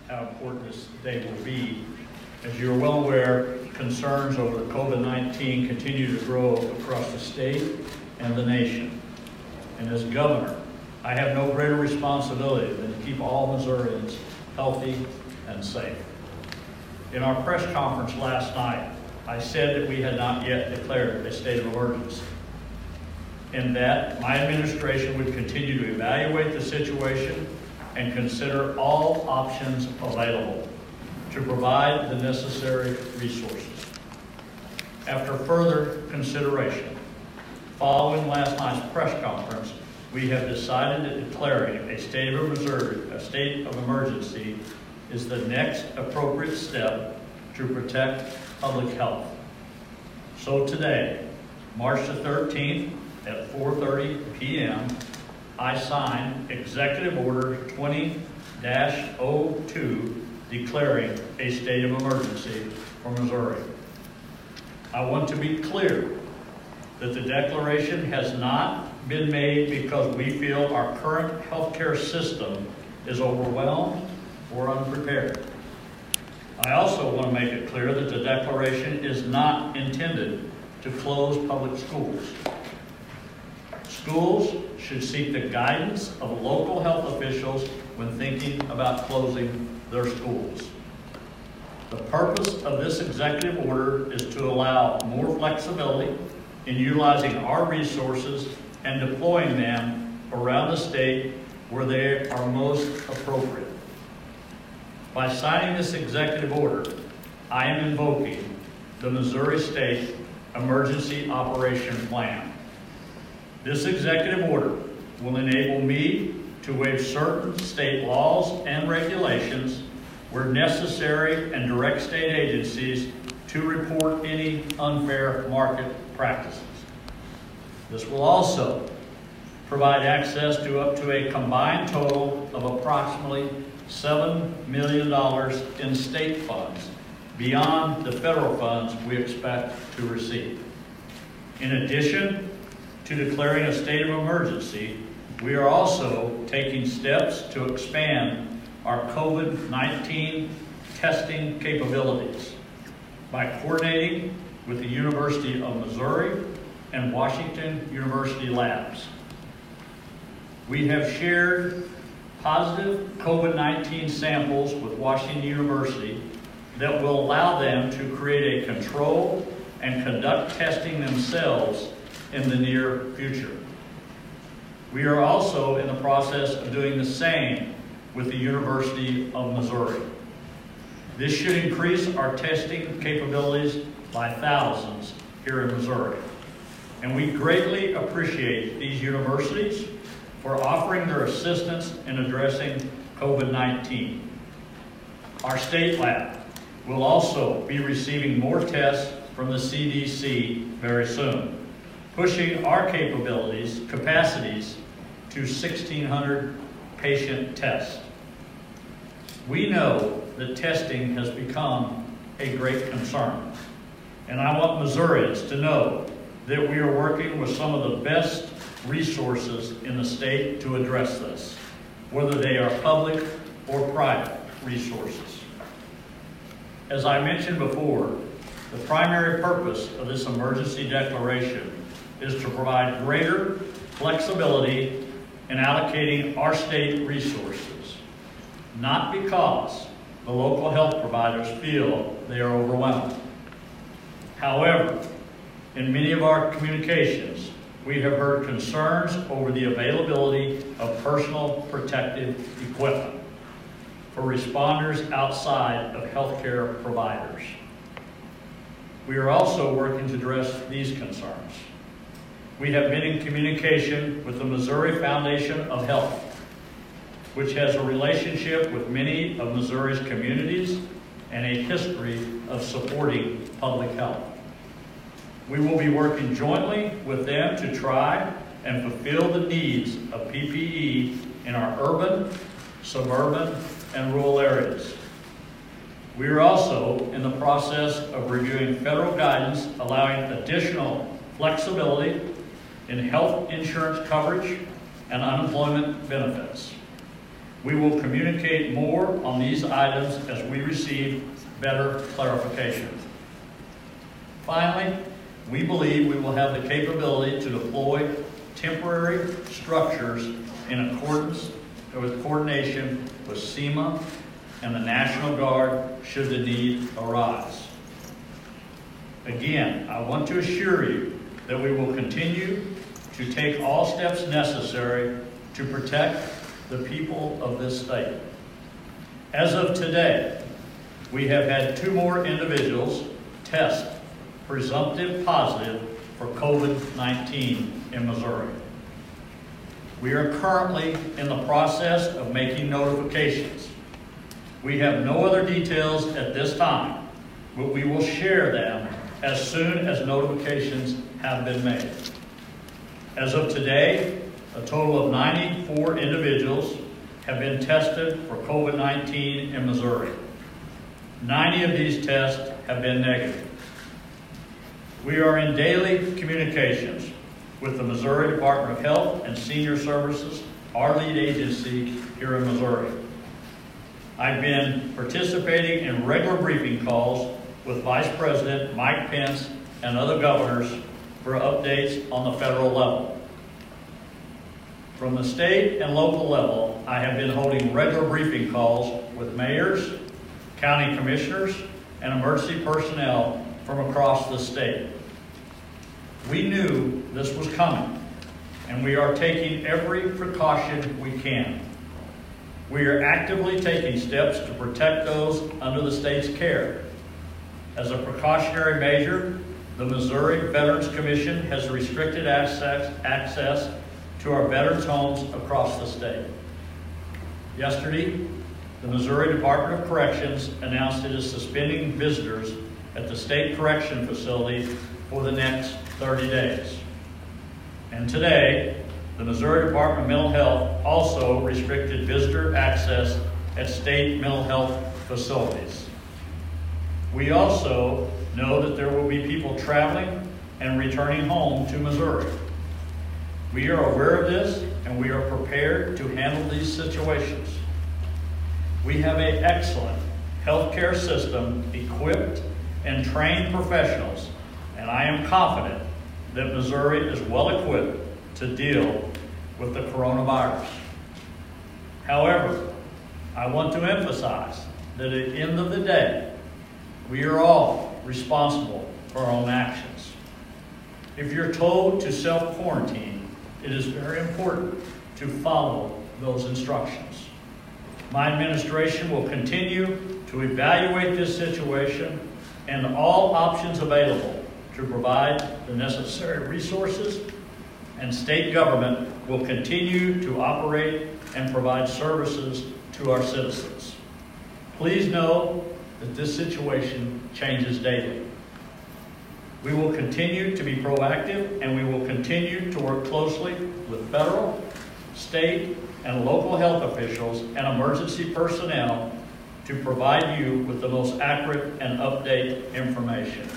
how important this day will be. As you're well aware, concerns over COVID-19 continue to grow across the state and the nation. And as governor, I have no greater responsibility than to keep all Missourians healthy and safe. In our press conference last night, I said that we had not yet declared a state of emergency, and that my administration would continue to evaluate the situation and consider all options available to provide the necessary resources. After further consideration, following last night's press conference, we have decided that declaring a state of Missouri, a state of emergency, is the next appropriate step to protect public health. So today, March the 13th at 4:30 p.m., I signed Executive Order 20-02 declaring a state of emergency for Missouri. I want to be clear that the declaration has not been made because we feel our current healthcare system is overwhelmed or unprepared. I also want to make it clear that the declaration is not intended to close public schools. Schools should seek the guidance of local health officials when thinking about closing their schools. The purpose of this executive order is to allow more flexibility in utilizing our resources and deploying them around the state where they are most appropriate. By signing this executive order, I am invoking the Missouri State Emergency Operation Plan. This executive order will enable me to waive certain state laws and regulations where necessary and direct state agencies to report any unfair market practices. This will also provide access to up to a combined total of approximately $7 million in state funds beyond the federal funds we expect to receive. In addition to declaring a state of emergency, we are also taking steps to expand our COVID-19 testing capabilities by coordinating with the University of Missouri and Washington University labs. We have shared positive COVID-19 samples with Washington University that will allow them to create a control and conduct testing themselves in the near future. We are also in the process of doing the same with the University of Missouri. This should increase our testing capabilities by thousands here in Missouri. And we greatly appreciate these universities for offering their assistance in addressing COVID-19. Our state lab will also be receiving more tests from the CDC very soon, pushing our capacities to 1,600 patient tests. We know that testing has become a great concern, and I want Missourians to know that we are working with some of the best resources in the state to address this, whether they are public or private resources. As I mentioned before, the primary purpose of this emergency declaration is to provide greater flexibility in allocating our state resources, not because the local health providers feel they are overwhelmed. However, in many of our communications, we have heard concerns over the availability of personal protective equipment for responders outside of healthcare providers. We are also working to address these concerns. We have been in communication with the Missouri Foundation of Health, which has a relationship with many of Missouri's communities and a history of supporting public health. We will be working jointly with them to try and fulfill the needs of PPE in our urban, suburban, and rural areas. We are also in the process of reviewing federal guidance allowing additional flexibility in health insurance coverage and unemployment benefits. We will communicate more on these items as we receive better clarification. Finally, we believe we will have the capability to deploy temporary structures in accordance with coordination with SEMA and the National Guard should the need arise. Again, I want to assure you that we will continue to take all steps necessary to protect the people of this state. As of today, we have had 2 more individuals test presumptive positive for COVID-19 in Missouri. We are currently in the process of making notifications. We have no other details at this time, but we will share them as soon as notifications have been made. As of today, a total of 94 individuals have been tested for COVID-19 in Missouri. 90 of these tests have been negative. We are in daily communications with the Missouri Department of Health and Senior Services, our lead agency here in Missouri. I've been participating in regular briefing calls with Vice President Mike Pence and other governors for updates on the federal level. From the state and local level, I have been holding regular briefing calls with mayors, county commissioners, and emergency personnel from across the state. We knew this was coming, and we are taking every precaution we can. We are actively taking steps to protect those under the state's care. As a precautionary measure, the Missouri Veterans Commission has restricted access to our veterans' homes across the state. Yesterday, the Missouri Department of Corrections announced it is suspending visitors at the state correction facility for the next 30 days. And today, the Missouri Department of Mental Health also restricted visitor access at state mental health facilities. We also know that there will be people traveling and returning home to Missouri. We are aware of this, and we are prepared to handle these situations. We have an excellent healthcare system equipped and trained professionals, and I am confident that Missouri is well equipped to deal with the coronavirus. However, I want to emphasize that at the end of the day, we are all responsible for our own actions. If you're told to self-quarantine, it is very important to follow those instructions. My administration will continue to evaluate this situation and all options available to provide the necessary resources, and state government will continue to operate and provide services to our citizens. Please know that this situation changes daily. We will continue to be proactive, and we will continue to work closely with federal, state, and local health officials and emergency personnel to provide you with the most accurate and up-to-date information.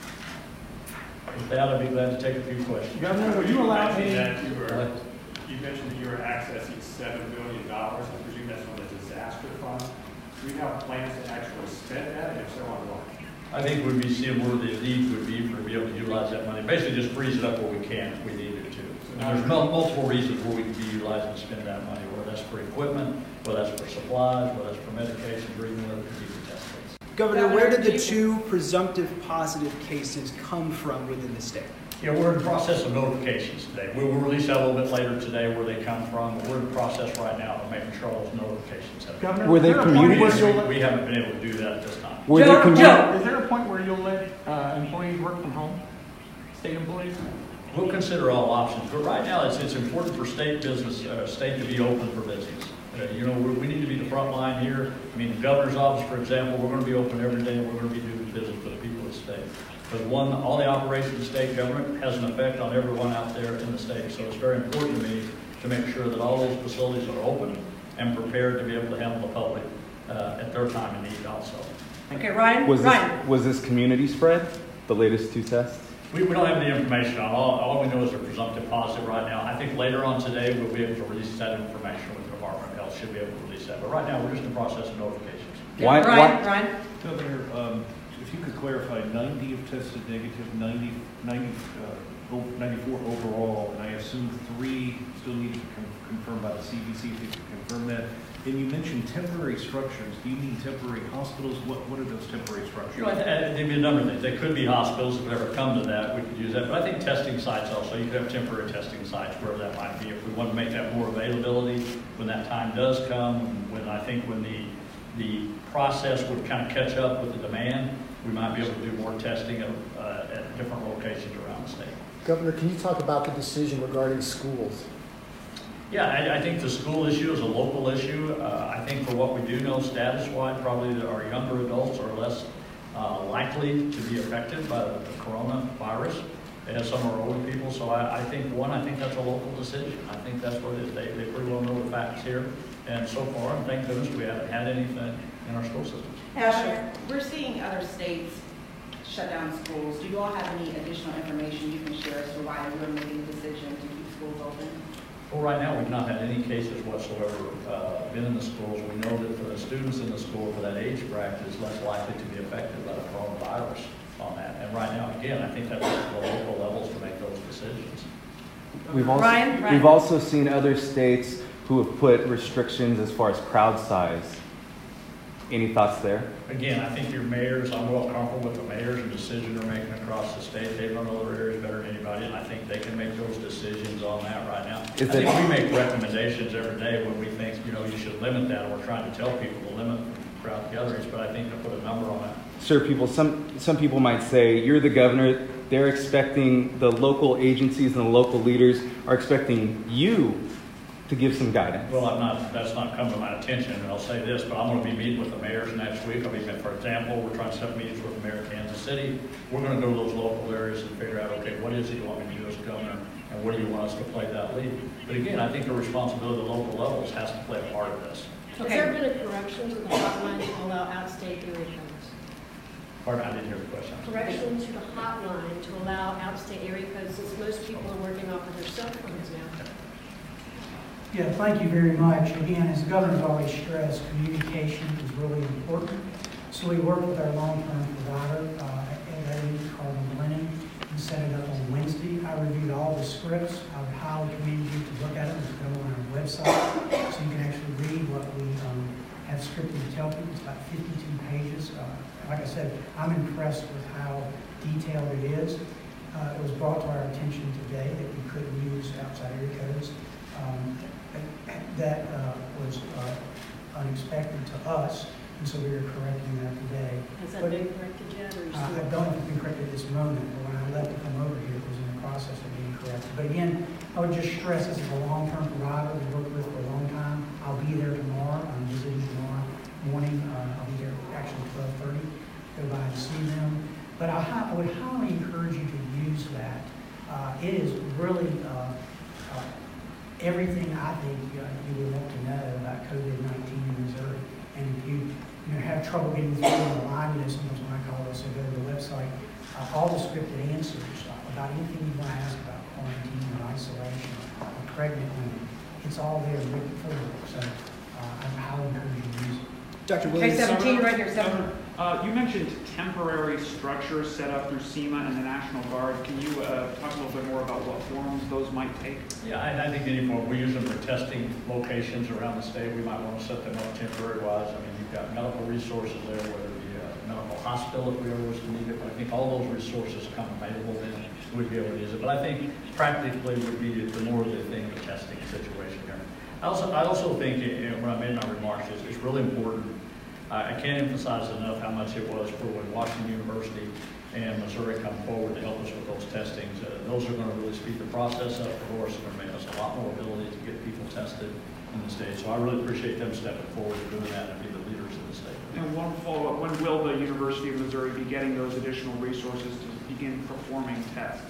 With that, I'd be glad to take a few questions. Governor, were you allowed You to? mentioned that you were accessing $7 billion. I presume that's from the disaster fund. Do you have plans to actually spend that, and if so, on what? I think we'd be seeing where the needs would be for to be able to utilize that money. Basically, just freeze it up where we can if we needed to. And there's multiple reasons where we could be utilizing to spend that money, whether that's for equipment, whether that's for supplies, whether that's for medications, or even whether it could be for test kits. Governor, where did the 2 presumptive positive cases come from within the state? Yeah, we're in the process of notifications today. We will release that a little bit later today where they come from. We're in the process right now of making sure all those notifications have been. Governor, Were they is there a point community- where you'll let- We haven't been able to do that at this time. Were they community? Is there a point where you'll let employees work from home? State employees? We'll consider all options, but right now it's important for state business, state to be open for business. We need to be the front line here. I mean, the governor's office, for example, we're going to be open every day, and we're going to be doing business for the people of the state. Because all the operations of the state government has an effect on everyone out there in the state. So it's very important to me to make sure that all those facilities are open and prepared to be able to handle the public at their time of need also. Okay, Ryan? Was this community spread, the latest 2 tests? We don't have any information on all we know is they're presumptive positive right now. I think later on today we'll be able to release that information with the Department of Health, should be able to release that. But right now, we're just in the process of notifications. Why- Ryan? Governor, if you could clarify, 90 have tested negative, 94 overall, and I assume 3 still need to be confirmed by the CDC if you could confirm that. And you mentioned temporary structures. Do you mean temporary hospitals? What are those temporary structures? You know, there'd be a number of things. They could be hospitals, if it ever come to that, we could use that. But I think testing sites also, you could have temporary testing sites, wherever that might be. If we want to make that more availability, when that time does come, when the process would kind of catch up with the demand, we might be able to do more testing at different locations around the state. Governor, can you talk about the decision regarding schools? Yeah, I think the school issue is a local issue. I think for what we do know status-wise, probably that our younger adults are less likely to be affected by the coronavirus as some of our older people. So I think that's a local decision. I think that's what it is. They pretty well know the facts here. And so far, thank goodness, we haven't had anything in our school systems. Ashley? We're seeing other states shut down schools. Do you all have any additional information you can share as to why you're making the decision to keep schools open? Well, right now, we've not had any cases whatsoever been in the schools. We know that for the students in the school for that age bracket is less likely to be affected by the coronavirus on that. And right now, again, I think that's up to the local levels to make those decisions. We've also, Ryan? we've also seen other states who have put restrictions as far as crowd size. Any thoughts there? Again, I think your mayors, I'm well comfortable with the mayors and decision they're making across the state. They run other areas better than anybody, and I think they can make those decisions on that right now. I think we make recommendations every day when we think, you should limit that, and we're trying to tell people to limit crowd gatherings, but I think to put a number on it. Sir, some people might say, you're the governor, they're expecting, the local agencies and the local leaders are expecting you to give some guidance. Well, that's not come to my attention, and I'll say this, but I'm going to be meeting with the mayors next week. For example, we're trying to set up meetings with the mayor of Kansas City. We're going to go to those local areas and figure out, okay, what is it you want me to do as governor, and where do you want us to play that lead? But again, I think the responsibility of the local levels has to play a part of this. Has there been a correction to the hotline to allow out-state area codes? Pardon, I didn't hear the question. Correction to the hotline to allow out-state area codes, since most people are working off of their cell phones now. Yeah, thank you very much. Again, as the governor's always stressed, communication is really important. So we worked with our long-term provider at Cardinal Glenning and set it up on Wednesday. I reviewed all the scripts. I would highly commend you to look at them and go on our website so you can actually read what we have scripted to tell people. It's about 52 pages. Like I said, I'm impressed with how detailed it is. It was brought to our attention today that we couldn't use outside area codes. That was unexpected to us, and so we are correcting that today. Has that been corrected yet? Or I don't know if it's been corrected at this moment, but when I left to come over here, it was in the process of being corrected. But again, I would just stress this is a long-term provider we've worked with for a long time. I'll be there tomorrow. I'm visiting tomorrow morning. I'll be there actually 12:30. Go by and see them. But I would highly encourage you to use that. It is really everything I think you would want to know about COVID-19 in Missouri. And if you have trouble getting through on the line, sometimes when I call us, I go to the website, all the scripted answers about anything you want to ask about quarantine or isolation or pregnant women, it's all there written for you. So I highly encourage you to use it. Dr. Okay, Williams. 17 right here, 7. You mentioned temporary structures set up through SEMA and the National Guard. Can you talk a little bit more about what forms those might take? Yeah, I think any form, we use them for testing locations around the state. We might want to set them up temporary-wise. I mean, you've got medical resources there, whether it be a medical hospital if we ever was to need it. But I think all those resources come available, then we'd be able to use it. But I think practically would be the more the thing, the testing situation here. I also think, when I made my remarks, it's really important. I can't emphasize enough how much it was for when Washington University and Missouri come forward to help us with those testings. Those are going to really speed the process up for us. It's going to make us a lot more ability to get people tested in the state. So I really appreciate them stepping forward and doing that and be the leaders in the state. And one follow-up, when will the University of Missouri be getting those additional resources to begin performing tests?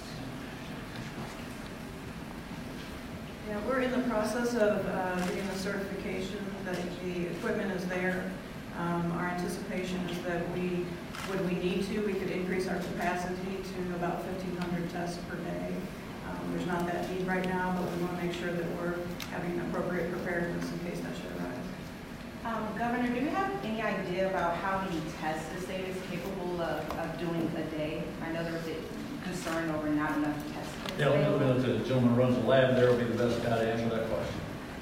Yeah, we're in the process of getting the certification that the equipment is there. Our anticipation is that when we need to, we could increase our capacity to about 1,500 tests per day. There's not that need right now, but we want to make sure that we're having appropriate preparedness in case that should arise. Governor, do you have any idea about how many tests the state is capable of doing a day? I know there's a concern over not enough tests. Yeah, the gentleman who runs the lab there will be the best guy to answer that question.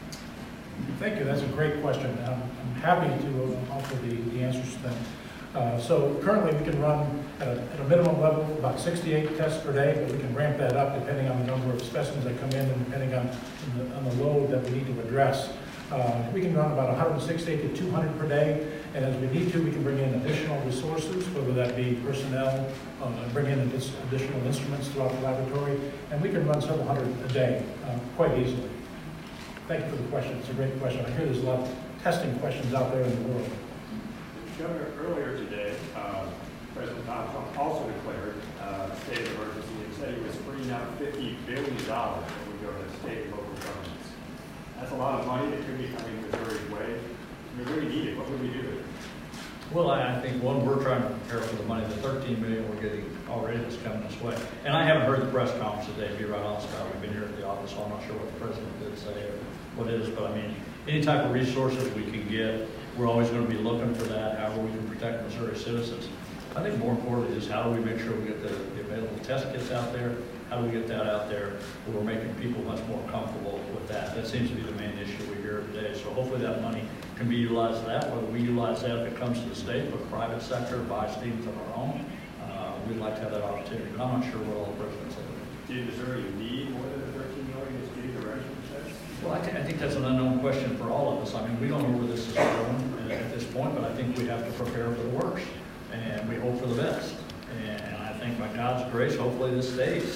Thank you. That's a great question. I'm happy to offer the answers to them. So currently, we can run at a minimum level about 68 tests per day, but we can ramp that up depending on the number of specimens that come in and depending on the load that we need to address. We can run about 160 to 200 per day, and as we need to, we can bring in additional resources, whether that be personnel, bring in additional instruments throughout the laboratory, and we can run several hundred a day quite easily. Thank you for the question. It's a great question. I hear there's a lot of testing questions out there in the world. Governor, earlier today, President Donald Trump also declared a state of emergency and said he was freeing up $50 billion that would go to state and local governments. That's a lot of money that could be coming Missouri's way. We really need it. What would we do with it? Well, I think, one, we're trying to prepare for the money. The $13 million we're getting already that's coming this way. And I haven't heard the press conference today, to be right honest about it. We've been here at the office, so I'm not sure what the president did say or what it is. But I mean, any type of resources we can get, we're always going to be looking for that, however we can protect Missouri citizens. I think more importantly is how do we make sure we get the available test kits out there? How do we get that out there where we're making people much more comfortable with that? That seems to be the main issue we hear today. So hopefully that money can be utilized for that, whether we utilize that if it comes to the state, but private sector, buy students of our own. We'd like to have that opportunity. I'm not sure what all the presidents are doing. Did Missouri need more than the $13 million that's getting the rest of the tests? Well, I think that's an unknown question for all of us. I mean, we don't know where this is going at this point, but I think we have to prepare for the worst, and we hope for the best. And I think by God's grace, hopefully this stays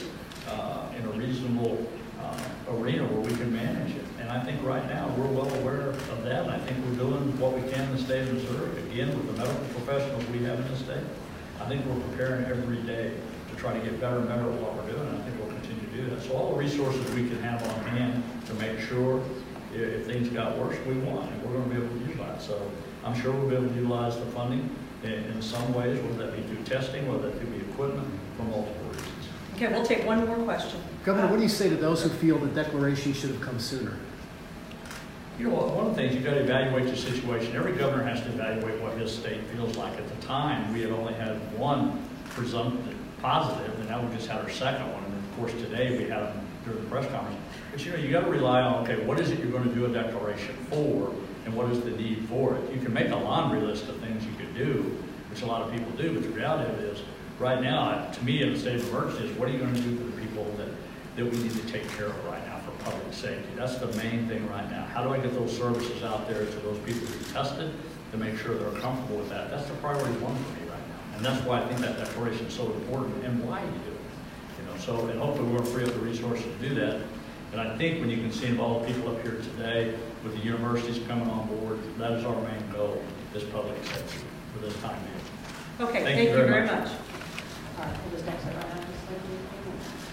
in a reasonable arena where we can manage it. And I think right now we're well aware of that, and I think we're doing what we can in the state of Missouri. Again, with the medical professionals we have in the state, I think we're preparing every day to try to get better and better at what we're doing, and I think we'll continue to do that. So all the resources we can have on hand to make sure if things got worse, we want, and we're going to be able to utilize. So I'm sure we'll be able to utilize the funding in some ways, whether that be through testing, whether that be equipment, for multiple reasons. Okay, we'll take one more question. Governor, what do you say to those who feel the declaration should have come sooner? You know, one of the things, you've got to evaluate the situation. Every governor has to evaluate what his state feels like. At the time, we had only had one presumptive positive, and now we just had our second one. And of course, today we had them during the press conference. But you know, you got to rely on, okay, what is it you're going to do a declaration for, and what is the need for it? You can make a laundry list of things you could do, which a lot of people do, but the reality of it is, right now, to me, in a state of emergency, is what are you going to do for the people that we need to take care of right now for public safety? That's the main thing right now. How do I get those services out there to those people who tested to make sure they're comfortable with that? That's the priority one for me right now. And that's why I think that declaration is so important and why you do it. You know, so, and hopefully we're going to free up the resources to do that. And I think when you can see all the people up here today with the universities coming on board, that is our main goal, is public safety for this time being. Okay, thank you very much. All right, we'll just exit right now.